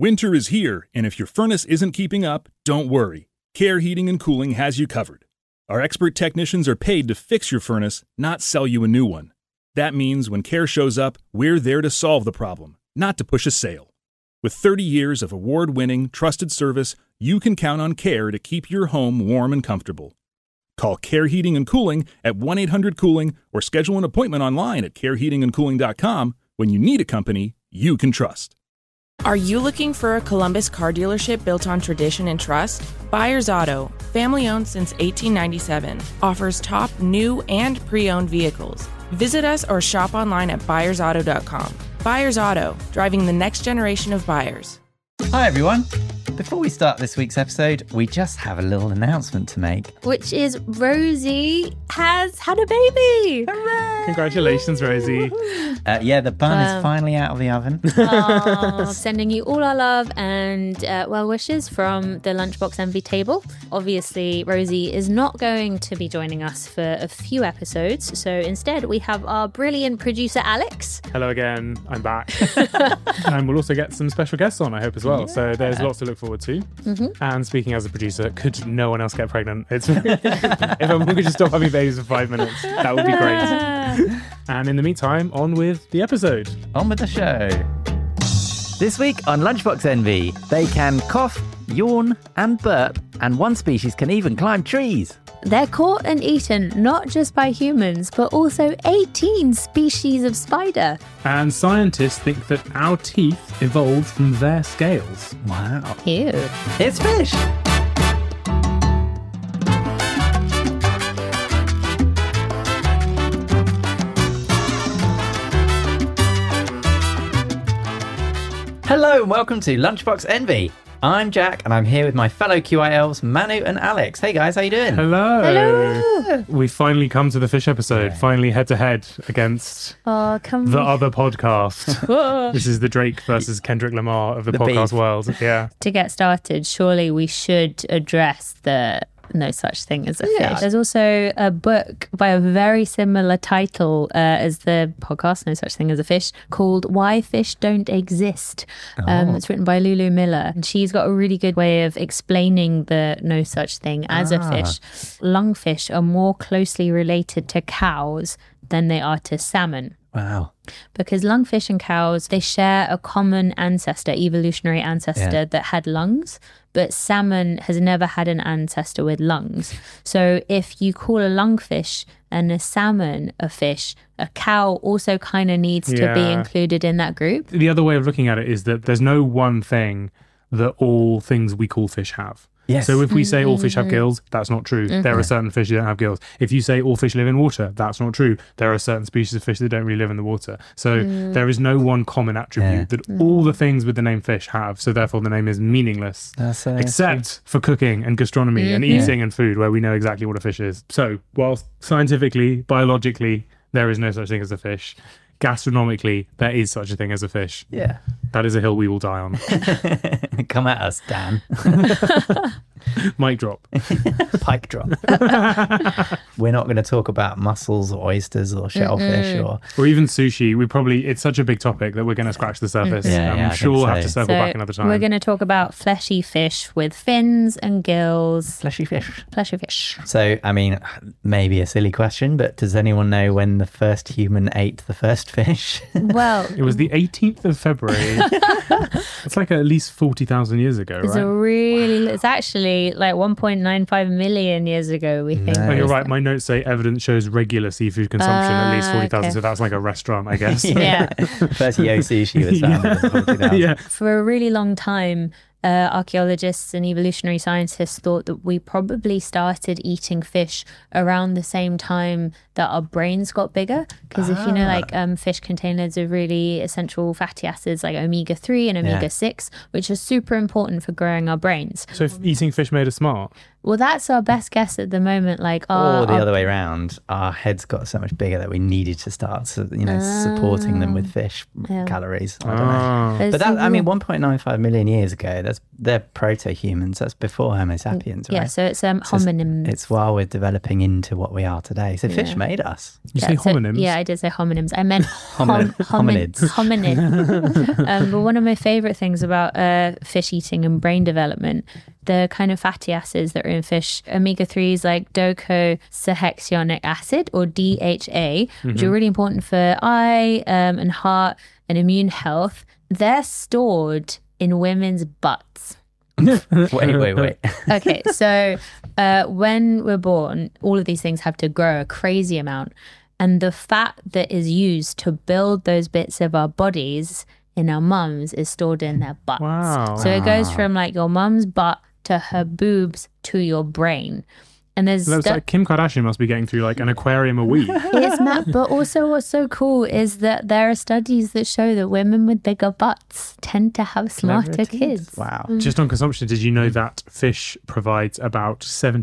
Winter is here, and if your furnace isn't keeping up, don't worry. Care Heating and Cooling has you covered. Our expert technicians are paid to fix your furnace, not sell you a new one. That means when Care shows up, we're there to solve the problem, not to push a sale. With 30 years of award-winning, trusted service, you can count on Care to keep your home warm and comfortable. Call Care Heating and Cooling at 1-800-COOLING or schedule an appointment online at careheatingandcooling.com when you need a company you can trust. Are you looking for a Columbus car dealership built on tradition and trust? Byers Auto, family owned since 1897, offers top new and pre-owned vehicles. Visit us or shop online at byersauto.com. Byers Auto, driving the next generation of buyers. Hi everyone. Before we start this week's episode, we just have a little announcement to make. Which is Rosie has had a baby. Hooray! Congratulations, Rosie. The bun is finally out of the oven. Sending you all our love and well wishes from the Lunchbox Envy table. Obviously, Rosie is not going to be joining us for a few episodes. So instead, we have our brilliant producer, Alex. Hello again. I'm back. And we'll also get some special guests on, I hope, as well. Yeah. So there's lots to look forward to. Mm-hmm. And speaking as a producer, could no one else get pregnant? If everyone could just stop having babies for 5 minutes, that would be great. And in the meantime, on with the episode. On with the show. This week on Lunchbox Envy, they can cough, yawn and burp, and one species can even climb trees. They're caught and eaten not just by humans, but also 18 species of spider. And scientists think that our teeth evolved from their scales. Wow. Ew. It's fish. Hello and welcome to Lunchbox Envy. I'm Jack and I'm here with my fellow QI elves, Manu and Alex. Hey guys, how you doing? Hello. Hello. We finally come to the fish episode, finally head to head against the other podcast. This is the Drake versus Kendrick Lamar of the podcast beef. world. Yeah. To get started, surely we should address the No Such Thing as a Fish. There's also a book by a very similar title as the podcast No Such Thing as a Fish called Why Fish Don't Exist. It's written by Lulu Miller. And she's got a really good way of explaining the no such thing as a fish. Lungfish are more closely related to cows than they are to salmon. Wow. Because lungfish and cows, they share a common ancestor, evolutionary ancestor that had lungs, but salmon has never had an ancestor with lungs. So if you call a lungfish and a salmon a fish, a cow also kind of needs to be included in that group. The other way of looking at it is that there's no one thing that all things we call fish have. Yes. So if we say all fish have gills, that's not true. There are certain fish that don't have gills. If you say all fish live in water, that's not true. There are certain species of fish that don't really live in the water. So there is no one common attribute that all the things with the name fish have. So therefore the name is meaningless, except for cooking and gastronomy and eating and food, where we know exactly what a fish is. So whilst scientifically, biologically, there is no such thing as a fish, gastronomically, there is such a thing as a fish. Yeah. That is a hill we will die on. Come at us, Dan. Mic drop. Pike drop. We're not going to talk about mussels or oysters or shellfish or even sushi. It's such a big topic that we're going to scratch the surface. I'm sure we'll have to circle back another time. We're going to talk about fleshy fish with fins and gills. Fleshy fish. Fleshy fish. So, I mean, maybe a silly question, but does anyone know when the first human ate the first fish? Well, it was the 18th of February. It's like at least 40,000 years ago, right? It's actually like 1.95 million years ago, we think. Oh, you're right. My notes say evidence shows regular seafood consumption at least 40,000. So that's like a restaurant, I guess. First Yo Sushi was founded in 40,000. For a really long time, archaeologists and evolutionary scientists thought that we probably started eating fish around the same time that our brains got bigger. Because if you know, fish contain loads of really essential fatty acids like omega-3 and omega-6, which are super important for growing our brains. So if eating fish made us smart? Well, that's our best guess at the moment. Like, or the other way around, our heads got so much bigger that we needed to start, supporting them with fish calories. I don't know. But that, 1.95 million years ago, they're proto-humans. That's before Homo sapiens, right? Yeah, so it's homonyms. It's while we're developing into what we are today. So fish made us. You say homonyms? Yeah, I did say homonyms. I meant hominids. Hominid. But one of my favorite things about fish eating and brain development, the kind of fatty acids that are in fish, omega-3s like docosahexaenoic acid or DHA, which are really important for eye and heart and immune health, they're stored in women's butts. Wait. Okay, so when we're born, all of these things have to grow a crazy amount. And the fat that is used to build those bits of our bodies in our mums is stored in their butts. Wow. So it goes from like your mum's butt to her boobs to your brain. And there's like Kim Kardashian must be getting through like an aquarium a week. It's mad, but also what's so cool is that there are studies that show that women with bigger butts tend to have smarter kids. Wow. Just on consumption, did you know that fish provides about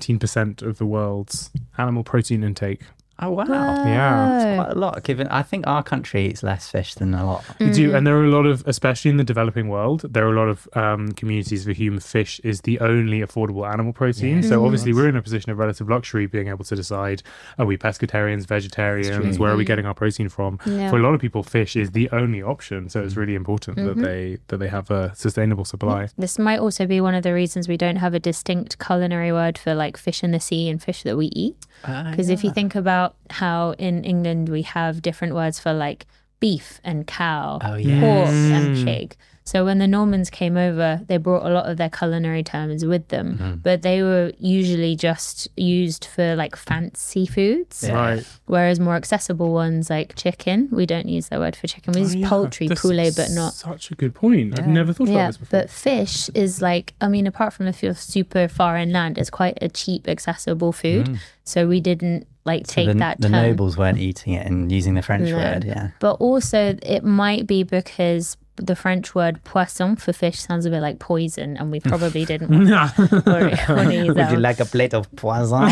17% of the world's animal protein intake? Oh, wow. Yeah. It's quite a lot, given I think our country eats less fish than a lot. We do, and there are a lot of, especially in the developing world, there are a lot of communities for whom fish is the only affordable animal protein. So obviously we're in a position of relative luxury, being able to decide, are we pescatarians, vegetarians, where are we getting our protein from? For a lot of people, fish is the only option. So it's really important that they have a sustainable supply. This might also be one of the reasons we don't have a distinct culinary word for like fish in the sea and fish that we eat. Because if you think about how in England we have different words for like beef and cow, pork and pig. So when the Normans came over, they brought a lot of their culinary terms with them, but they were usually just used for like fancy foods. Right. Whereas more accessible ones like chicken, we don't use that word for chicken. We use poultry, poulet, but not. Such a good point. I've never thought about this before. But fish is like, I mean, apart from if you're super far inland, it's quite a cheap, accessible food. So we didn't like take that term. The nobles weren't eating it and using the French word, But also it might be because the French word poisson for fish sounds a bit like poison, and we probably didn't want to use that. Would you like a plate of poisson?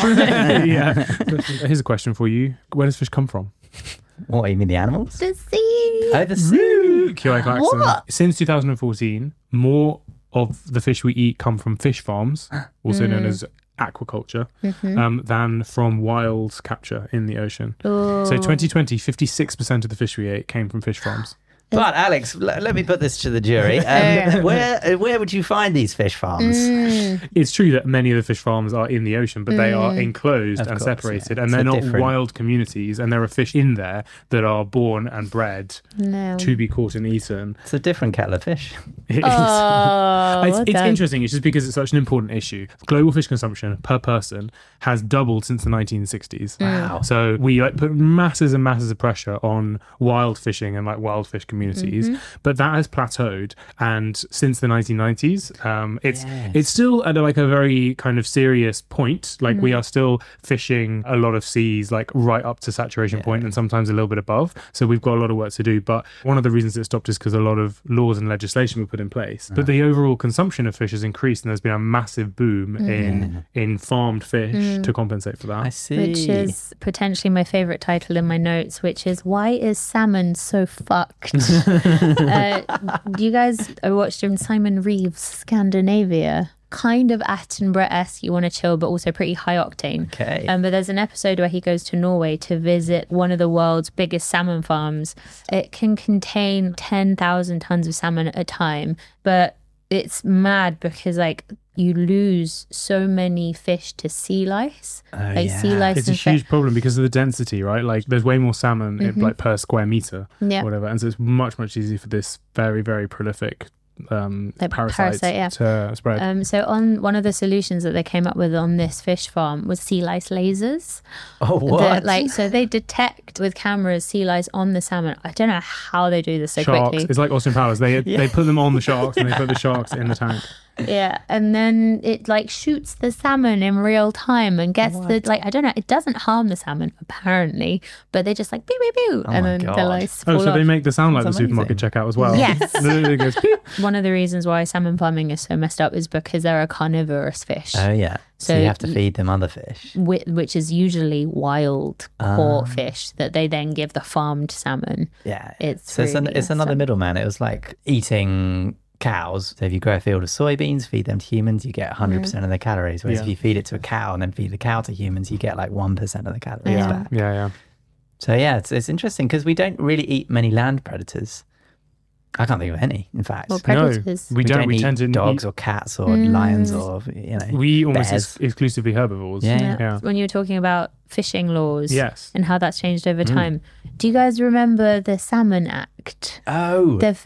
Here's a question for you. Where does fish come from? What, you mean the animals? The sea. Oh, the sea. QI Clarkson. Since 2014, more of the fish we eat come from fish farms, also known as aquaculture, than from wild capture in the ocean. So 2020, 56% of the fish we ate came from fish farms. But Alex, let me put this to the jury. Where would you find these fish farms? It's true that many of the fish farms are in the ocean, but they are enclosed and separated, and they're not wild communities, and there are fish in there that are born and bred to be caught and eaten. It's a different kettle of fish. It is. It's interesting. It's just because it's such an important issue. Global fish consumption per person has doubled since the 1960s. Wow. So we put masses and masses of pressure on wild fishing and wild fish communities, but that has plateaued. And since the 1990s, it's still at a very kind of serious point. We are still fishing a lot of seas right up to saturation point and sometimes a little bit above. So we've got a lot of work to do. But one of the reasons it stopped is because a lot of laws and legislation were put in place. But the overall consumption of fish has increased, and there's been a massive boom in farmed fish to compensate for that. I see. Which is potentially my favourite title in my notes, which is Why is Salmon So Fucked? You guys, I watched Simon Reeves' Scandinavia. Kind of Attenborough-esque, you want to chill, but also pretty high octane. Okay. But there's an episode where he goes to Norway to visit one of the world's biggest salmon farms. It can contain 10,000 tons of salmon at a time, but it's mad because you lose so many fish to sea lice. Sea lice. It's a huge problem because of the density, right? There's way more salmon per square meter, whatever, and so it's much easier for this very, very prolific parasite to spread. So on one of the solutions that they came up with on this fish farm was sea lice lasers. Oh, what? So they detect with cameras sea lice on the salmon. I don't know how they do this so sharks. quickly. It's like Austin Powers. They put them on the sharks and they put the sharks in the tank. Yeah, and then it like shoots the salmon in real time and gets the like I don't know. It doesn't harm the salmon apparently, but they just like pew pew pew, and then the lice fall so off. they make the sound like the supermarket checkout as well. Yes. It goes, pew. One of the reasons why salmon farming is so messed up is because they're a carnivorous fish. Oh yeah. So you have to feed them other fish, which is usually wild caught fish that they then give the farmed salmon. Yeah, it's another middleman. It was like eating cows. So if you grow a field of soybeans, feed them to humans, you get 100% of the calories. Whereas if you feed it to a cow and then feed the cow to humans, you get like 1% of the calories back. Yeah. So yeah, it's interesting because we don't really eat many land predators. I can't think of any, in fact. Well, predators. No, we don't. We tend to dogs or cats or lions or, we almost bears. Exclusively herbivores. Yeah. When you were talking about fishing laws and how that's changed over time, do you guys remember the Salmon Act? Oh, of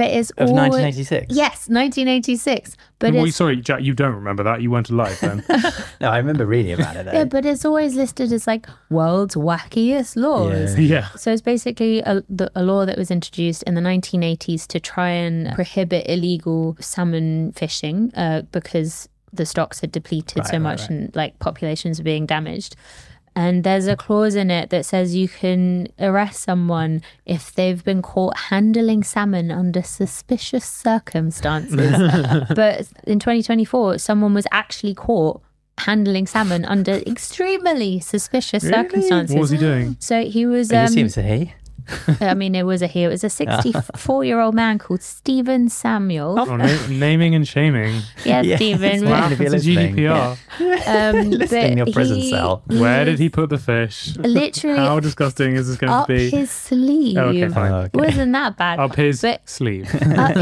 1986. Yes, 1986. But sorry, Jack, you don't remember that. You weren't alive then. No, I remember reading about it though. Yeah, but it's always listed as like world's wackiest laws. Yeah. So it's basically a law that was introduced in the 1980s to try and prohibit illegal salmon fishing because the stocks had depleted so much and like populations are being damaged. And there's a clause in it that says you can arrest someone if they've been caught handling salmon under suspicious circumstances. But in 2024, someone was actually caught handling salmon under extremely suspicious circumstances. What was he doing? So he was... I assume it's a he. I mean, it was a 64-year-old man called Stephen Samuel. Naming and shaming. Yeah, Stephen. Wow, it's a GDPR. Listing in your prison cell. Where did he put the fish? Literally. How disgusting is this going to be? Up his sleeve. Oh, okay, fine. Okay. Wasn't that bad? Up his sleeve.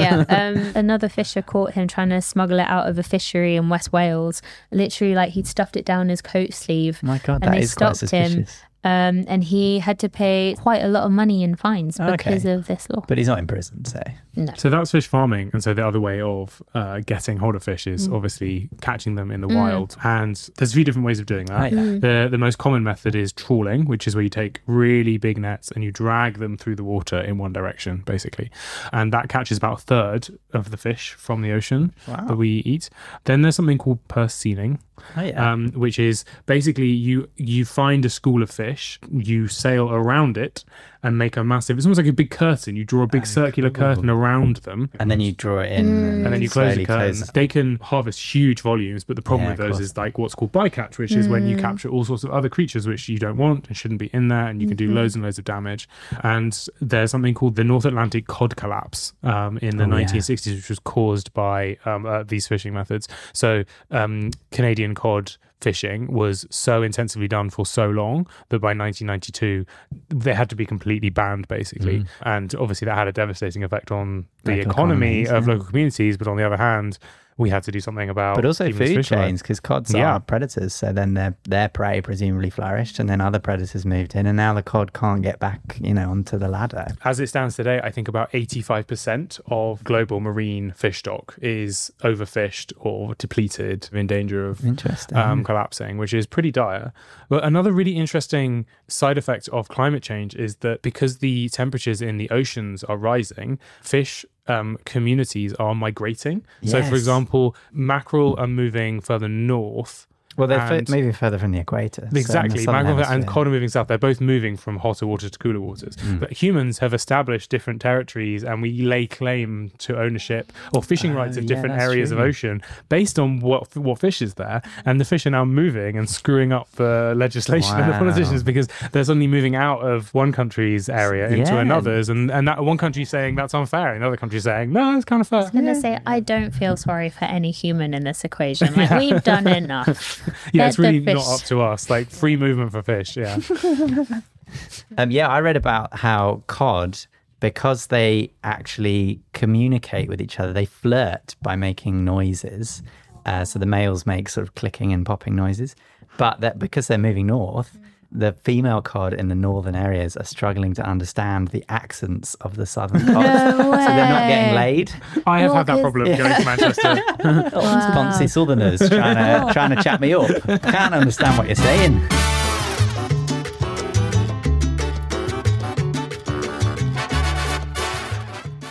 Another fisher caught him trying to smuggle it out of a fishery in West Wales. Literally, like he'd stuffed it down his coat sleeve. My God, and that they is quite stopped him. suspicious. And he had to pay quite a lot of money in fines because of this law. But he's not in prison, so... No. So that's fish farming. And so the other way of getting hold of fish is obviously catching them in the wild. And there's a few different ways of doing that. The most common method is trawling, which is where you take really big nets and you drag them through the water in one direction, basically. And that catches about a third of the fish from the ocean that we eat. Then there's something called purse seining. Which is basically you find a school of fish, you sail around it and make a massive, it's almost like a big curtain. You draw a big circular curtain around them. And then you draw it in. And then you close the curtain. They can harvest huge volumes, but the problem with those is like what's called bycatch, which is when you capture all sorts of other creatures which you don't want and shouldn't be in there, and you can do loads and loads of damage. And there's something called the North Atlantic cod collapse in the 1960s, which was caused by these fishing methods. So Canadian cod fishing was so intensively done for so long that by 1992 they had to be completely banned, basically. And obviously that had a devastating effect on the economy of local communities, but on the other hand we had to do something about... But also food chains, because cods are predators, so then their prey presumably flourished, and then other predators moved in, and now the cod can't get back, onto the ladder. As it stands today, I think about 85% of global marine fish stock is overfished or depleted, in danger of collapsing, which is pretty dire. But another really interesting side effect of climate change is that because the temperatures in the oceans are rising, fish communities are migrating. Yes. So, for example, mackerel are moving further north. Well, they're moving further from the equator. Exactly. So mackerel and cod are moving south. They're both moving from hotter waters to cooler waters. But humans have established different territories, and we lay claim to ownership or fishing rights of different areas of ocean based on what fish is there. And the fish are now moving and screwing up the legislation and the politicians because they're suddenly moving out of one country's area into another's. And that one country saying that's unfair, and another country saying, no, it's kind of fair. I was going to say, I don't feel sorry for any human in this equation. Like, we've done enough. It's really not up to us. Like free movement for fish. I read about how cod, because they actually communicate with each other, they flirt by making noises. So the males make sort of clicking and popping noises, but that because they're moving north, the female cod in the northern areas are struggling to understand the accents of the southern cod. So they're not getting laid. I have had that problem going to Manchester. Fancy southerners trying to chat me up. Can't understand what you're saying.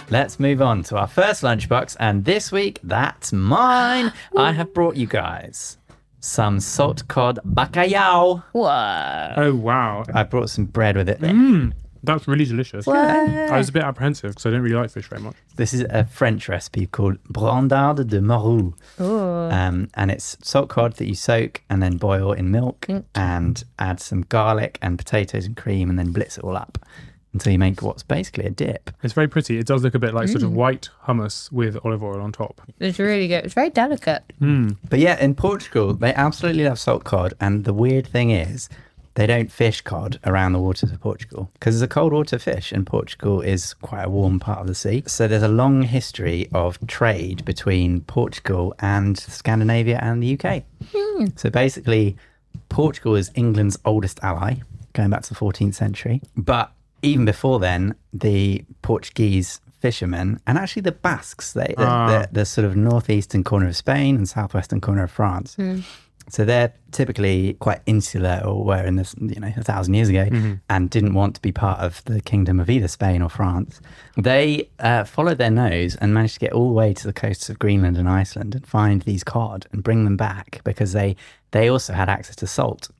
let's move on to our first lunchbox. And this week, that's mine. I have brought you guys some salt cod bacalhau. Whoa. Oh, wow. I brought some bread with it. That's really delicious. What? I was a bit apprehensive because I didn't really like fish very much. This is a French recipe called brandade de morue. And it's salt cod that you soak and then boil in milk and add some garlic and potatoes and cream and then blitz it all up until you make what's basically a dip. It's very pretty. It does look a bit like sort of white hummus with olive oil on top. It's really good. It's very delicate. But yeah, in Portugal, they absolutely love salt cod. And the weird thing is, they don't fish cod around the waters of Portugal because it's a cold water fish and Portugal is quite a warm part of the sea. So there's a long history of trade between Portugal and Scandinavia and the UK. So basically, Portugal is England's oldest ally, going back to the 14th century. But even before then, the Portuguese fishermen and actually the Basques, the sort of northeastern corner of Spain and southwestern corner of France. So they're typically quite insular or were in this, 1,000 years ago and didn't want to be part of the kingdom of either Spain or France. They followed their nose and managed to get all the way to the coasts of Greenland and Iceland and find these cod and bring them back because they also had access to salt.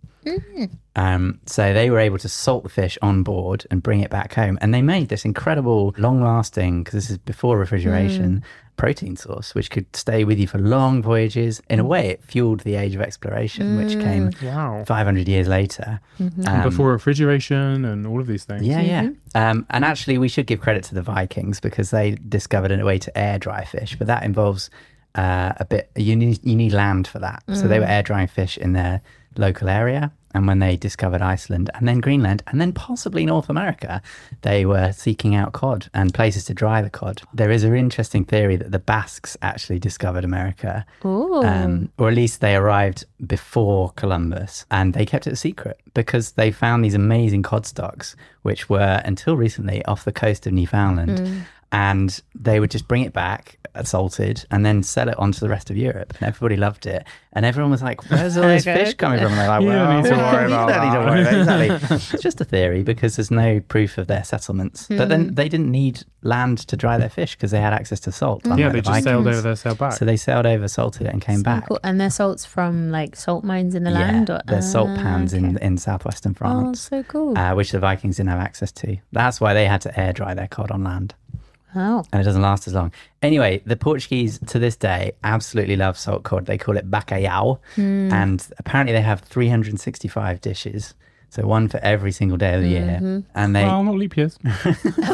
So they were able to salt the fish on board and bring it back home. And they made this incredible, long-lasting, because this is before refrigeration, protein source, which could stay with you for long voyages. In a way, it fueled the age of exploration, which came 500 years later. Before refrigeration and all of these things. Yeah. And actually, we should give credit to the Vikings because they discovered a way to air dry fish, but that involves a bit, you need land for that. So they were air drying fish in their local area. And when they discovered Iceland and then Greenland and then possibly North America, they were seeking out cod and places to dry the cod. There is an interesting theory that the Basques actually discovered America, or at least they arrived before Columbus, and they kept it a secret because they found these amazing cod stocks, which were until recently off the coast of Newfoundland. And they would just bring it back salted and then sell it onto the rest of Europe. And everybody loved it. And everyone was like, where's all this fish coming from? And they're like, you don't need to worry about that. Exactly. It's just a theory because there's no proof of their settlements. But then they didn't need land to dry their fish because they had access to salt. Yeah, they just sailed over there, sailed back. So they sailed over, salted it and came back. Cool. And their salt's from like salt mines in the land? Or? They're salt pans in southwestern France. Oh, so cool. Which the Vikings didn't have access to. That's why they had to air dry their cod on land. Oh. And it doesn't last as long. Anyway, the Portuguese to this day absolutely love salt cod. They call it bacalhau. And apparently they have 365 dishes. So one for every single day of the year. And they... Well, not leap years. I'm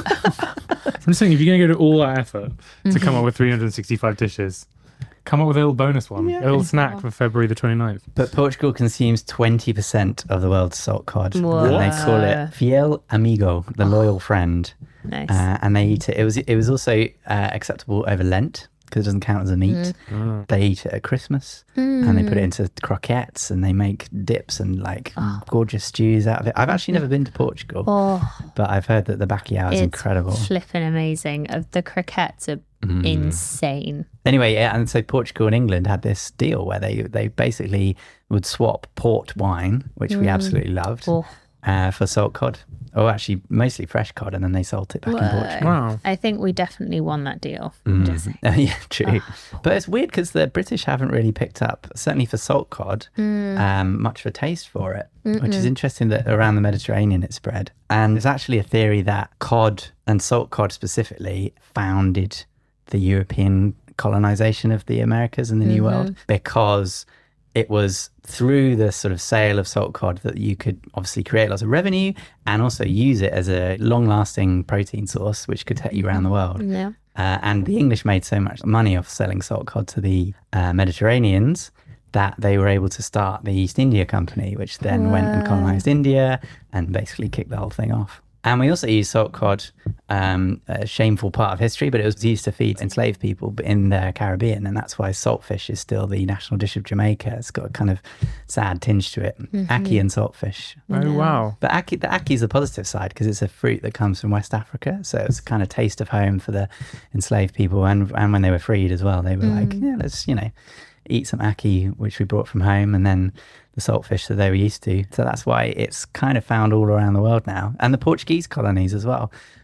just saying, if you're going to go to all that effort to come up with 365 dishes, come up with a little bonus one, a little snack for February the 29th. But Portugal consumes 20% of the world's salt cod. What? And they call it fiel amigo, the loyal friend. Nice. And they eat it. It was also acceptable over Lent because it doesn't count as a meat. They eat it at Christmas and they put it into croquettes and they make dips and like gorgeous stews out of it. I've actually never been to Portugal, but I've heard that the bacalhau is incredible. Flipping amazing. The croquettes are insane. Anyway, and so Portugal and England had this deal where they basically would swap port wine, which we absolutely loved, for salt cod. Or actually, mostly fresh cod, and then they salt it back in Portugal. Wow. I think we definitely won that deal. Yeah, true. But it's weird because the British haven't really picked up, certainly for salt cod, much of a taste for it, which is interesting that around the Mediterranean it spread. And there's actually a theory that cod, and salt cod specifically, founded the European colonization of the Americas and the New World because it was through the sort of sale of salt cod that you could obviously create lots of revenue and also use it as a long-lasting protein source, which could take you around the world. Yeah. And the English made so much money off selling salt cod to the Mediterraneans that they were able to start the East India Company, which then went and colonized India and basically kicked the whole thing off. And we also use salt cod, a shameful part of history, but it was used to feed enslaved people in the Caribbean. And that's why saltfish is still the national dish of Jamaica. It's got a kind of sad tinge to it. Ackee and saltfish. Oh, wow. But the ackee is the positive side because it's a fruit that comes from West Africa. So it's a kind of taste of home for the enslaved people. And when they were freed as well, they were like, yeah, let's, eat some ackee, which we brought from home. And then the saltfish that they were used to. So that's why it's kind of found all around the world now. And the Portuguese colonies as well.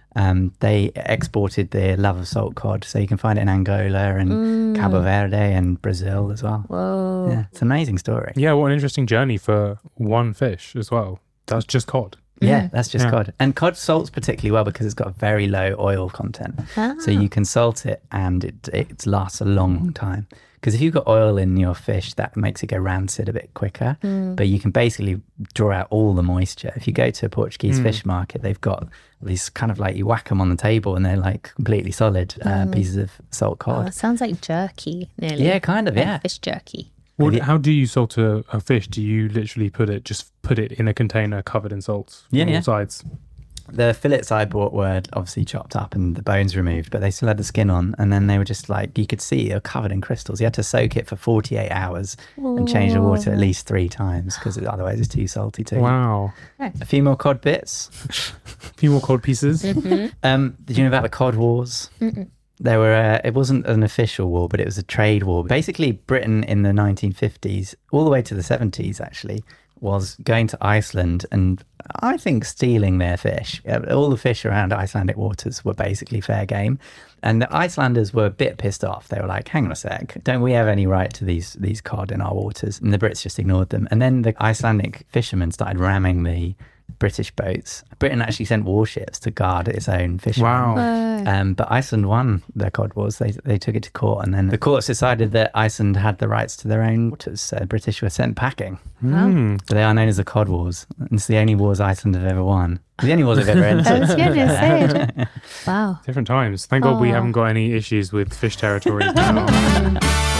they exported their love of salt cod. So you can find it in Angola and Cabo Verde and Brazil as well. Whoa. Yeah, it's an amazing story. Yeah, what an interesting journey for one fish as well. That's just cod. Yeah, that's just cod. And cod salts particularly well because it's got a very low oil content. So you can salt it and it lasts a long time. Because if you've got oil in your fish, that makes it go rancid a bit quicker. But you can basically draw out all the moisture. If you go to a Portuguese fish market, they've got these kind of like, you whack them on the table and they're like completely solid pieces of salt cod. Oh, it sounds like jerky, nearly. Yeah, kind of, like fish jerky. Well, how do you salt a fish? Do you literally put it in a container covered in salts on all sides? The fillets I bought were obviously chopped up and the bones removed, but they still had the skin on. And then they were just like, you could see they were covered in crystals. You had to soak it for 48 hours and change the water at least 3 times because otherwise it's too salty to eat. Wow. A few more cod bits. A few more cod pieces. Did you know about the Cod Wars? There were, it wasn't an official war, but it was a trade war. Basically, Britain in the 1950s, all the way to the 70s actually, was going to Iceland and I think stealing their fish. All the fish around Icelandic waters were basically fair game. And the Icelanders were a bit pissed off. They were like, hang on a sec, don't we have any right to these cod in our waters? And the Brits just ignored them. And then the Icelandic fishermen started ramming the British boats. Britain actually sent warships to guard its own fishermen. Wow. But Iceland won their cod wars. They took it to court, and then the courts decided that Iceland had the rights to their own waters. So British were sent packing. So they are known as the Cod Wars. And it's the only wars Iceland have ever won. The only wars they've ever entered. I was going to say. Wow. Different times. Thank God we haven't got any issues with fish territory now.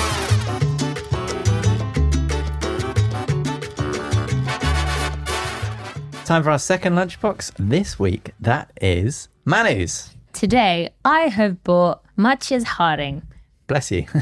Time for our second lunchbox this week. That is Manu's. Today, I have bought Matjes Haring. Bless you.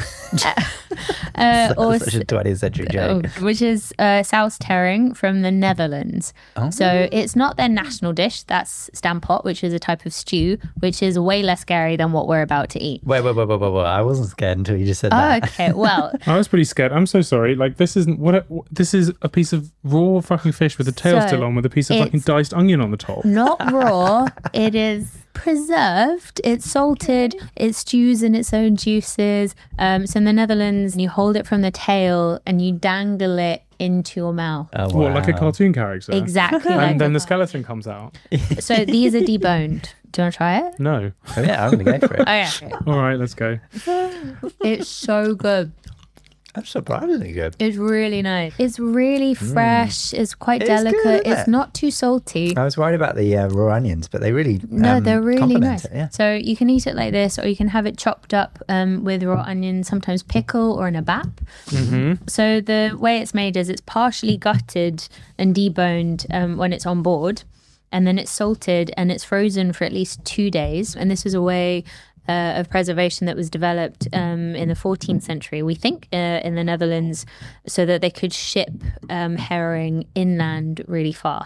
Or Such a 20th century joke. Which is saus herring from the Netherlands. So it's not their national dish. That's stampot, which is a type of stew, which is way less scary than what we're about to eat. Wait. I wasn't scared until you just said that. Okay, well. I was pretty scared. I'm so sorry. Like, this isn't this is a piece of raw fucking fish with the tail still on with a piece of fucking diced onion on the top. Not raw. It is preserved, it's salted, it stews in its own juices. So in the Netherlands, you hold it from the tail and you dangle it into your mouth. Oh, wow. What, like a cartoon character? Exactly. And then the skeleton comes out. So these are deboned. Do you want to try it? No. Oh, yeah, I'm going to go for it. Oh, yeah. All right, let's go. It's so good. That's surprisingly good. It's really nice. It's really fresh. It's quite delicate. Good, it's not too salty. I was worried about the raw onions, but they really they're really complement nice. it, yeah. So you can eat it like this, or you can have it chopped up with raw onions, sometimes pickle or in a bap. So the way it's made is it's partially gutted and deboned when it's on board, and then it's salted and it's frozen for at least 2 days. And this is a way of preservation that was developed in the 14th century, we think, in the Netherlands, so that they could ship herring inland really far.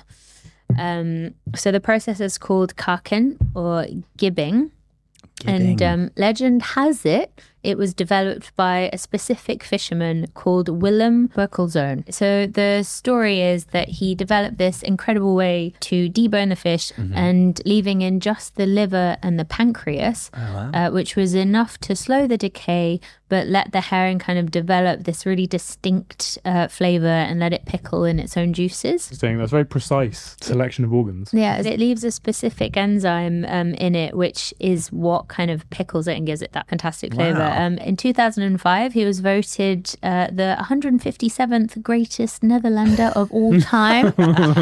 So the process is called kaken or gibbing. And legend has it was developed by a specific fisherman called Willem Burkelzoon. So the story is that he developed this incredible way to debone the fish and leaving in just the liver and the pancreas, which was enough to slow the decay, but let the herring kind of develop this really distinct flavour and let it pickle in its own juices. That's very precise selection of organs. Yeah, it leaves a specific enzyme in it, which is what kind of pickles it and gives it that fantastic flavour. In 2005, he was voted the 157th greatest Netherlander of all time,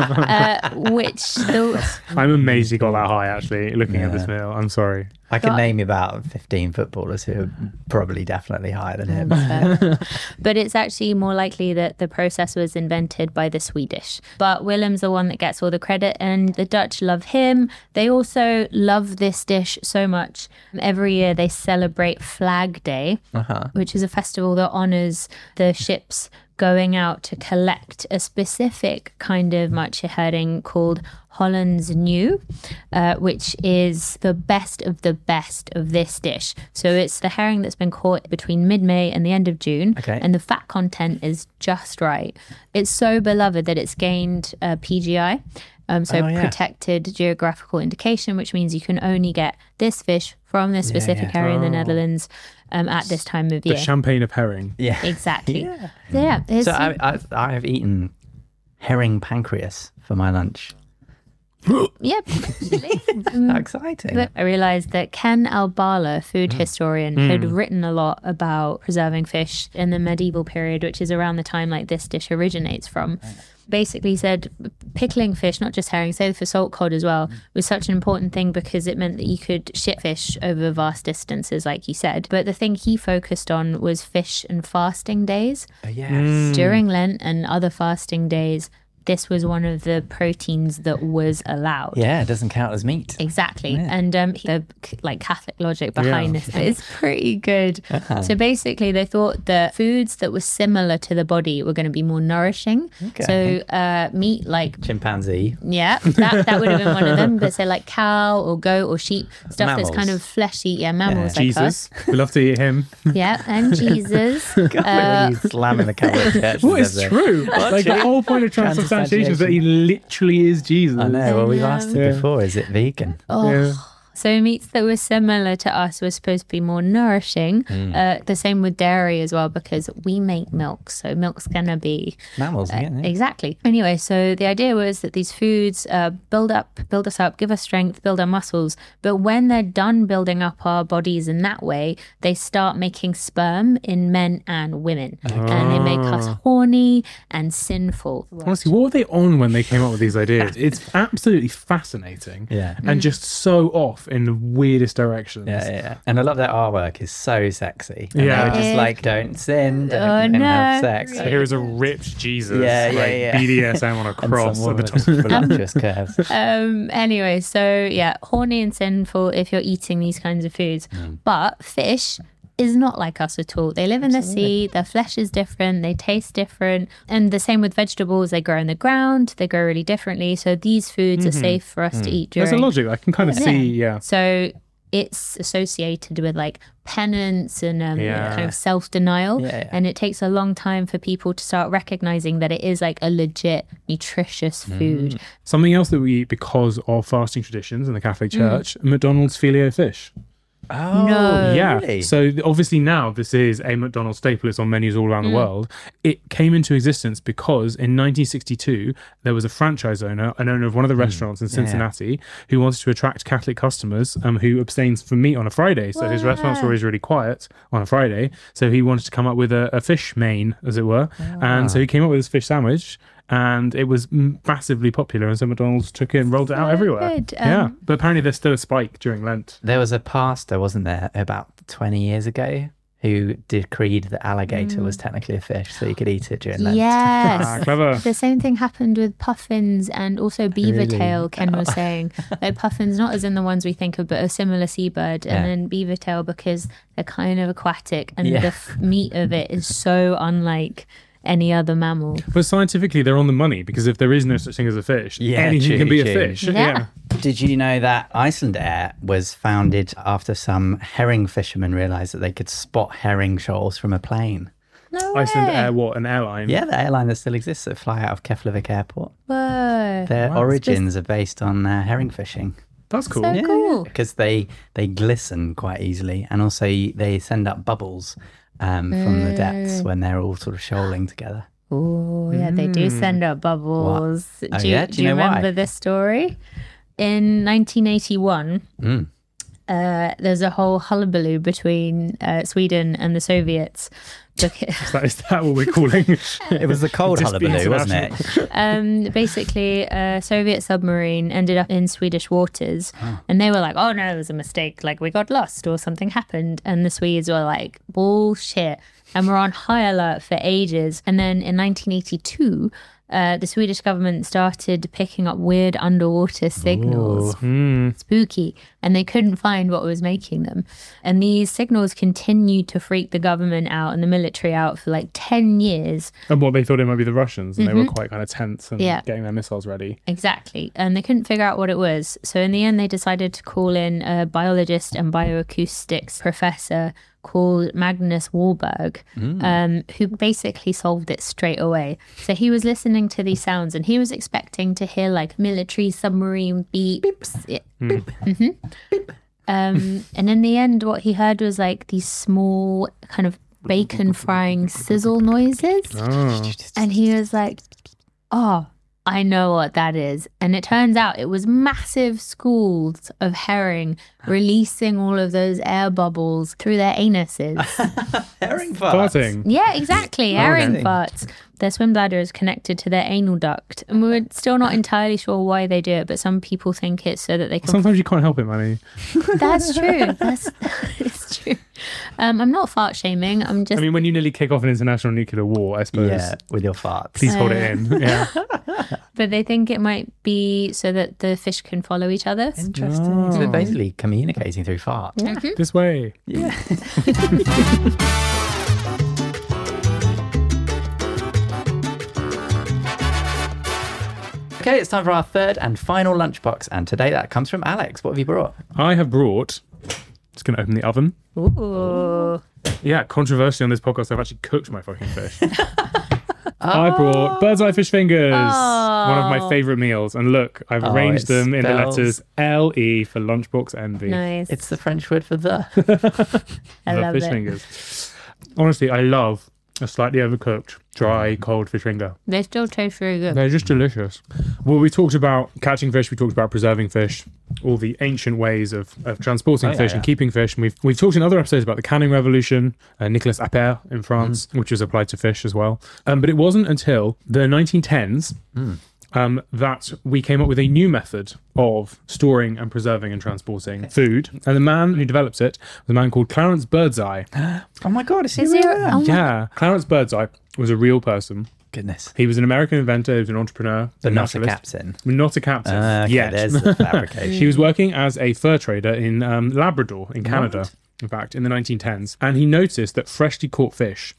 I'm amazed he got that high, actually, looking at this meal. I'm sorry. I can name about 15 footballers who are probably definitely higher than him. But it's actually more likely that the process was invented by the Swedish. But Willem's the one that gets all the credit, and the Dutch love him. They also love this dish so much. Every year they celebrate Flag Day, which is a festival that honours the ships going out to collect a specific kind of matje herring called Hollands New, which is the best of this dish. So it's the herring that's been caught between mid-May and the end of June, and the fat content is just right. It's so beloved that it's gained PGI, Protected geographical indication, which means you can only get this fish from this specific area in the Netherlands at this time of year. The champagne of herring. Yeah. Exactly. So I have eaten herring pancreas for my lunch. Yep. How exciting. But I realised that Ken Albala, food historian, had written a lot about preserving fish in the medieval period, which is around the time like this dish originates from. Basically said pickling fish, not just herring, say for salt cod as well, was such an important thing because it meant that you could ship fish over vast distances, like you said. But the thing he focused on was fish and fasting days. Yes. During Lent and other fasting days, this was one of the proteins that was allowed. Yeah, it doesn't count as meat. Exactly. Yeah. And the Catholic logic behind this is pretty good. So basically they thought that foods that were similar to the body were going to be more nourishing. So meat like chimpanzee. Yeah, that would have been one of them. But say like cow or goat or sheep, stuff mammals. That's kind of fleshy. Yeah, mammals like Jesus. us. We love to eat him. Yeah, and Jesus. Slamming the Catholic Church. Well, it's true. Like the whole point of transubstantiation is that he literally is Jesus. I know. Well, we've asked it before. Is it vegan? So meats that were similar to us were supposed to be more nourishing. The same with dairy as well, because we make milk. So milk's going to be... mammals, again. Exactly. Anyway, so the idea was that these foods build us up, give us strength, build our muscles. But when they're done building up our bodies in that way, they start making sperm in men and women. And they make us horny and sinful. Honestly, what were they on when they came up with these ideas? It's absolutely fascinating. Yeah. And just so off in the weirdest directions. Yeah. And a lot of their artwork is so sexy. And they were just like, don't sin, don't have sex. So here is a ripped Jesus, BDSM on a cross at the top. Voluptuous curves. Anyway, so horny and sinful if you're eating these kinds of foods. But fish is not like us at all. They live in the sea, their flesh is different, they taste different. And the same with vegetables, they grow in the ground, they grow really differently. So these foods are safe for us to eat during... There's a logic, I can kind of see, So it's associated with like penance and kind of self-denial. And it takes a long time for people to start recognizing that it is like a legit nutritious food. Something else that we eat because of fasting traditions in the Catholic Church, McDonald's filet-o-fish. Oh, no. Yeah. Really? So obviously now this is a McDonald's staple. It's on menus all around the world. It came into existence because in 1962, there was a franchise owner, an owner of one of the restaurants in Cincinnati, who wanted to attract Catholic customers who abstains from meat on a Friday. So his restaurants were always really quiet on a Friday. So he wanted to come up with a fish main, as it were. And so he came up with this fish sandwich. And it was massively popular, and so McDonald's took it and rolled it out everywhere. But apparently there's still a spike during Lent. There was a pastor, wasn't there, about 20 years ago, who decreed that alligator was technically a fish, so you could eat it during Lent. Yes. Clever. The same thing happened with puffins and also beaver tail, Ken was saying. Like puffins, not as in the ones we think of, but a similar seabird. And then beaver tail because they're kind of aquatic, and the meat of it is so unlike any other mammal. But scientifically, they're on the money, because if there is no such thing as a fish, anything can be a fish. Yeah. Did you know that Icelandair was founded after some herring fishermen realised that they could spot herring shoals from a plane? No way. Icelandair, what, an airline? Yeah, the airline that still exists that fly out of Keflavik Airport. Whoa. Their origins are based on herring fishing. That's cool. So cool. Because they glisten quite easily, and also they send up bubbles from the depths when they're all sort of shoaling together. Oh, yeah, they do send up bubbles. What? Do you remember why? this story? In 1981, there's a whole hullabaloo between Sweden and the Soviets. Is that what we're calling? It was the cold hullabaloo, wasn't it? Basically, a Soviet submarine ended up in Swedish waters, and they were like, "Oh no, it was a mistake. Like we got lost or something happened." And the Swedes were like, "Bullshit!" And we're on high alert for ages. And then in 1982. The Swedish government started picking up weird underwater signals. Spooky. And they couldn't find what was making them. And these signals continued to freak the government out and the military out for like 10 years. And what they thought it might be the Russians, and they were quite kind of tense and getting their missiles ready. Exactly. And they couldn't figure out what it was. So in the end, they decided to call in a biologist and bioacoustics professor called Magnus Wahlberg, who basically solved it straight away. So he was listening to these sounds and he was expecting to hear like military submarine beeps. And in the end, what he heard was like these small kind of bacon frying sizzle noises. And he was like, oh, I know what that is. And it turns out it was massive schools of herring releasing all of those air bubbles through their anuses. Herring farts. Farting. Yeah, exactly. Herring farts. Their swim bladder is connected to their anal duct. And we're still not entirely sure why they do it, but some people think it's so that they can... Sometimes you can't help it, Manny. That's true. It's true. I'm not fart shaming. I'm just... I mean, when you nearly kick off an international nuclear war, I suppose. Yeah, with your farts. Please hold it in. Yeah. But they think it might be so that the fish can follow each other. Interesting. So they're basically communicating through farts. Yeah. This way. Yeah. Okay, it's time for our third and final lunchbox, and today that comes from Alex. What have you brought? I have brought... Just going to open the oven. Ooh. Yeah, controversially on this podcast, I've actually cooked my fucking fish. I brought bird's eye fish fingers, one of my favourite meals. And look, I've arranged them in the letters LE for Lunchbox Envy. Nice. It's the French word for the. I love fish it. fingers. Honestly, I love a slightly overcooked, dry, cold fish finger. They still taste very good. They're just delicious. Well, we talked about catching fish, we talked about preserving fish, all the ancient ways of transporting fish and keeping fish. And we've talked in other episodes about the canning revolution, Nicolas Appert in France, which was applied to fish as well. But it wasn't until the 1910s that we came up with a new method of storing and preserving and transporting food. And the man who developed it was a man called Clarence Birdseye. Oh my God, is he Is he? real? Oh my- Yeah, Clarence Birdseye was a real person. Goodness. He was an American inventor, he was an entrepreneur. But not a naturalist. captain. Not a captain. Okay, yet. there's the fabrication. He was working as a fur trader in Labrador, in Canada, in fact, in the 1910s. And he noticed that freshly caught fish,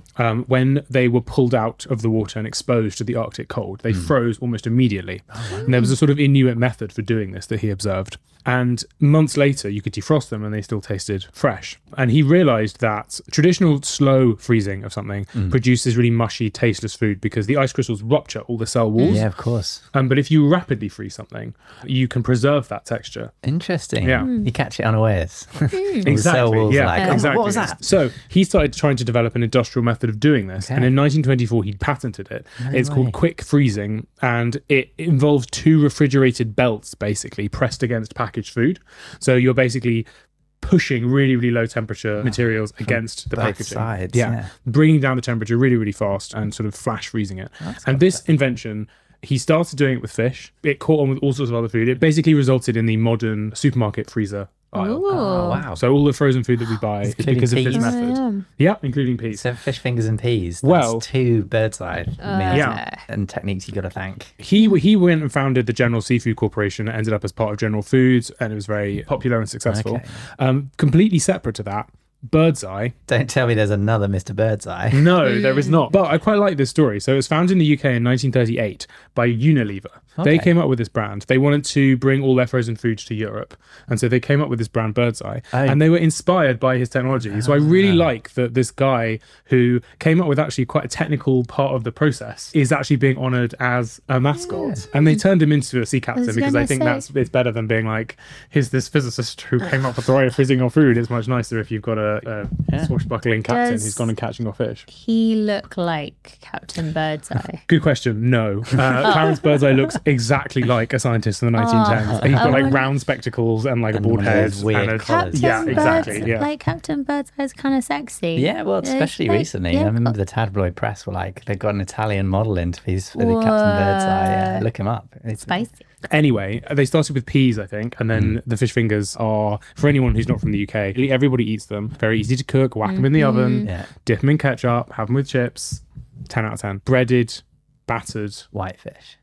when they were pulled out of the water and exposed to the Arctic cold, they froze almost immediately. And there was a sort of Inuit method for doing this that he observed. And months later, you could defrost them and they still tasted fresh. And he realized that traditional slow freezing of something produces really mushy, tasteless food because the ice crystals rupture all the cell walls. Yeah, of course. But if you rapidly freeze something, you can preserve that texture. Interesting. Yeah. You catch it unawares. Exactly. Cell walls Yeah, like, exactly. what was that? So he started trying to develop an industrial method of doing this. Okay. And in 1924, he patented it. It's way. called quick freezing. And it involves two refrigerated belts, basically, pressed against packaged food. So you're basically pushing really, really low temperature materials against the both packaging. sides, Yeah. yeah. Bringing down the temperature really, really fast and sort of flash freezing it. And this invention... He started doing it with fish. It caught on with all sorts of other food. It basically resulted in the modern supermarket freezer aisle. Oh, wow. So all the frozen food that we buy is Including because of this peas? method. Yeah, including peas. So fish fingers and peas. That's Well- two birdseye meals Yeah. and techniques you got to thank. He went and founded the General Seafood Corporation. It ended up as part of General Foods, and it was very popular and successful. Okay. Completely separate to that, Birdseye. Don't tell me there's another Mr. Birdseye. No, there is not. But I quite like this story. So it was founded in the UK in 1938 by Unilever. They Okay. came up with this brand. They wanted to bring all their frozen foods to Europe. And so they came up with this brand Birdseye. Oh. And they were inspired by his technology. So I really like that this guy who came up with actually quite a technical part of the process is actually being honoured as a mascot. And they turned him into a sea captain because I think it's better than being like, here's this physicist who came up with the way of freezing your food. It's much nicer if you've got a swashbuckling captain who's gone and catching your fish. He look like Captain Birdseye? Good question. No. Clarence Birdseye looks exactly like a scientist in the 1910s. And he's got like round spectacles and like a bald one of head. those weird and colours. yeah, exactly. Yeah. Like Captain Birdseye is kind of sexy. Yeah, well, especially like, recently. yeah. I remember the tabloid press were like, they got an Italian model in for the Captain What? Birdseye. Yeah, look him up. It's Spicy. Anyway, they started with peas, I think, and then the fish fingers are, for anyone who's not from the UK, everybody eats them. Very easy to cook, whack them in the oven, Yeah. dip them in ketchup, have them with chips. 10 out of 10. Breaded, battered, white fish.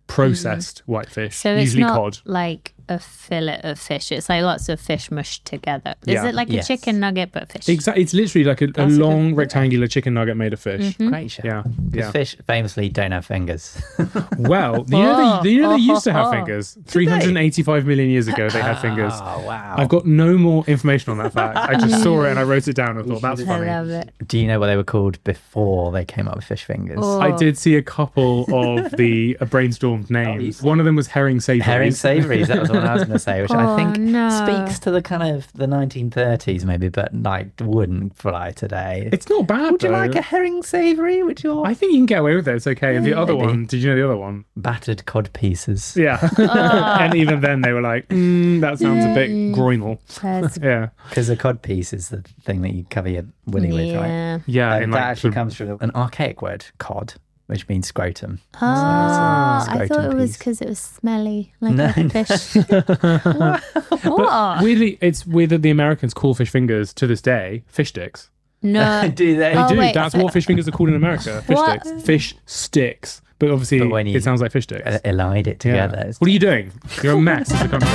processed whitefish, So it's usually not cod. like a fillet of fish. It's like lots of fish mushed together. Is Yeah. it like a Yes. chicken nugget but fish? Exactly. It's literally like a long rectangular chicken nugget made of fish. Great show. Yeah. Because fish famously don't have fingers. Well, they used to have fingers. 385 million years ago, they had fingers. Oh, wow. I've got no more information on that fact. I just saw it and I wrote it down and thought, that's I funny. love it. Do you know what they were called before they came up with fish fingers? I did see a couple of the brainstormed names. One of them was herring savories. Herring savouries, that was what I was going to say, which I think no. speaks to the kind of the 1930s maybe, but like wouldn't fly today. It's not bad, Would you though. like a herring savoury? Would you? I think you can get away with it. It's okay. And the other maybe. one, did you know the other one? Battered cod pieces. Yeah. And even then they were like, that sounds a bit groinal. That's- Yeah. Because a cod piece is the thing that you cover your willy with, right? yeah. Yeah. And in that like actually comes from an archaic word, cod, which means scrotum. Oh, I Scrotum thought it was piece. because it was smelly, like No, other fish. What? Weirdly, it's weird that the Americans call fish fingers to this day fish sticks. No. Do they? They Oh, do. wait. That's what fish fingers are called in America. Fish What? sticks. Fish sticks. But obviously, But when you- it sounds like fish sticks. Elide it Yeah. together. It's What are you doing? You're a mess as a country.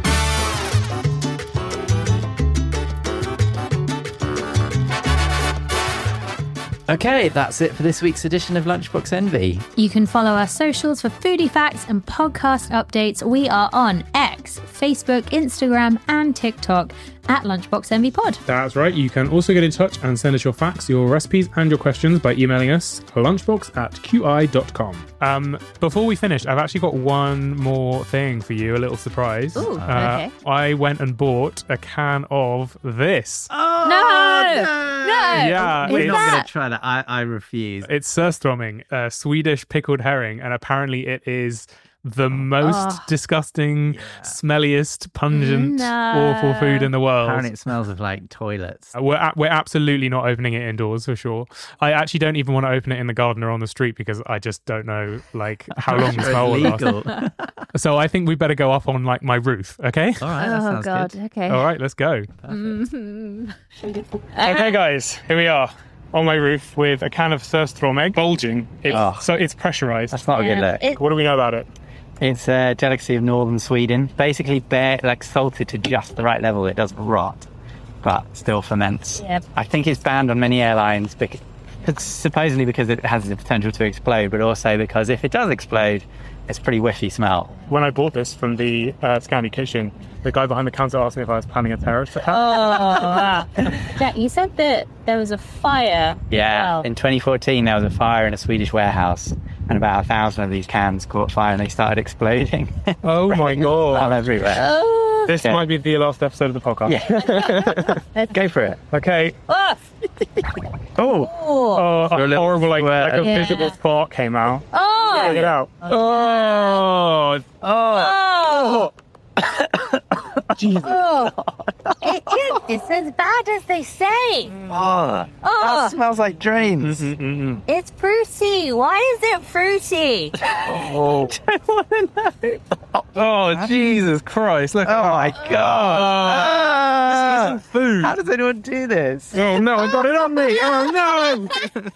Okay, that's it for this week's edition of Lunchbox Envy. You can follow our socials for foodie facts and podcast updates. We are on X, Facebook, Instagram, and TikTok at Lunchbox Envy Pod. That's right. You can also get in touch and send us your facts, your recipes, and your questions by emailing us lunchbox@qi.com. Before we finish, I've actually got one more thing for you, a little surprise. Ooh, okay. I went and bought a can of this. No! Yeah, Is We're not that- going to try that. I refuse. It's surströmming, Swedish pickled herring, and apparently it is the most disgusting, smelliest, pungent, No. awful food in the world. Apparently it smells of like toilets. We're absolutely not opening it indoors for sure. I actually don't even want to open it in the garden or on the street because I just don't know like how long the smell will last. Legal. So I think we better go up on like my roof, okay? All right, that Oh, sounds God. good. Okay. All right, let's go. Okay, guys, here we are on my roof with a can of surströmming bulging. So it's pressurized. That's not a good look. What do we know about it? It's a delicacy of northern Sweden. Basically, salted to just the right level. It doesn't rot, but still ferments. Yep. I think it's banned on many airlines, supposedly because it has the potential to explode, but also because if it does explode, it's a pretty whiffy smell. When I bought this from the Scandi kitchen, the guy behind the counter asked me if I was planning a terrorist attack. Oh, Jack, you said that there was a fire. Yeah, Wow. in 2014 there was a fire in a Swedish warehouse, and about 1,000 of these cans caught fire and they started exploding. Oh my All god. everywhere. Oh. This Yeah. might be the last episode of the podcast. Yeah. Go for it. Okay. Oh. Oh, Oh. A little horrible, like a Yeah. visible spark came out. Oh. Check it out. Oh. Oh. Oh. It's as bad as they say. that smells like dreams. It's fruity. Why is it fruity? Oh, Jesus Christ. Look. Oh my god. Food. How does anyone do this? Oh no, I got it on me. Oh no.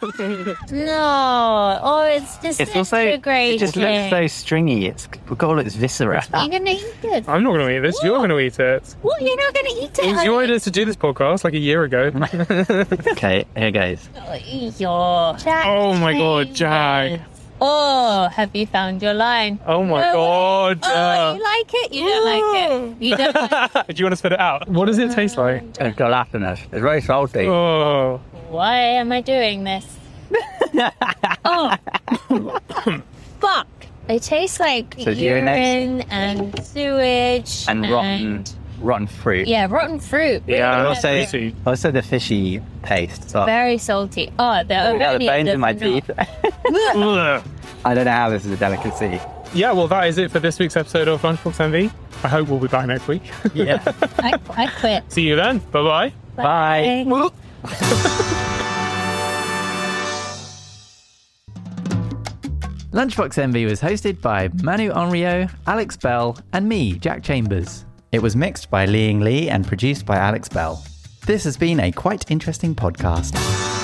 No. Oh, it's It's also, disintegrating. it just looks so stringy. We've got all its viscera. You're gonna eat it. I'm not going to eat this. You're going to eat it. What? You're not gonna eat it? It was your idea to do this podcast like a year ago. Okay, here goes. Oh my god, Jack. Oh, have you found your line? Oh my god. Oh, you like it? You don't like it? You don't like it? Do you want to spit it out? What does it taste like? It's gelatinous. It's very salty. Oh. Why am I doing this? Oh. Fuck. It tastes like So do you next? urine and sewage. And rotten fruit. Yeah, rotten fruit. Yeah, And also, fruity. also the fishy taste. So Very salty. Oh, the the bones in my teeth. Ugh. I don't know how this is a delicacy. Yeah, well, that is it for this week's episode of Lunchbox Envy. I hope we'll be back next week. Yeah. I quit. See you then. Bye-bye. Bye. Lunchbox Envy was hosted by Manu Henriot, Alex Bell, and me, Jack Chambers. It was mixed by Lee and produced by Alex Bell. This has been a quite interesting podcast.